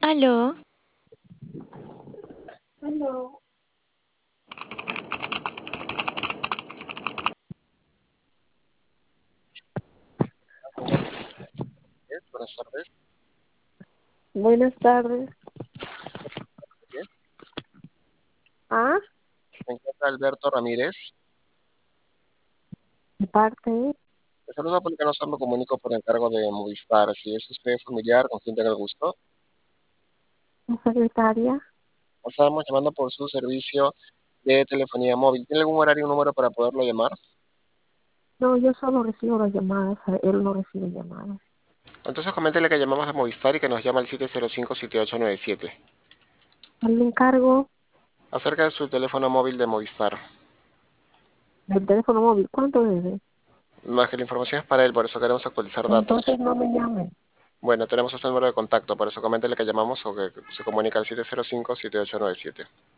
Aló, Hello. Buenas tardes. Buenas tardes. Bien. Ah, Me encuentra Alberto Ramírez. de parte, Le saludo porque no me comunico por encargo de Movistar. Si es usted familiar, con quien tenga el gusto. la secretaria. Estamos llamando por su servicio de telefonía móvil. ¿Tiene algún horario y un número para poderlo llamar? No, yo solo recibo las llamadas, él no recibe llamadas. Entonces coméntele que llamamos de Movistar y que nos llama al 705-7897. Le encargo Acerca de su teléfono móvil de Movistar. del teléfono móvil. ¿Cuánto debe? No es que la información es para él, por eso queremos actualizar datos. Entonces no me llame. Bueno, tenemos este número de contacto, por eso coméntele que llamamos o que se comunica al 705-7897.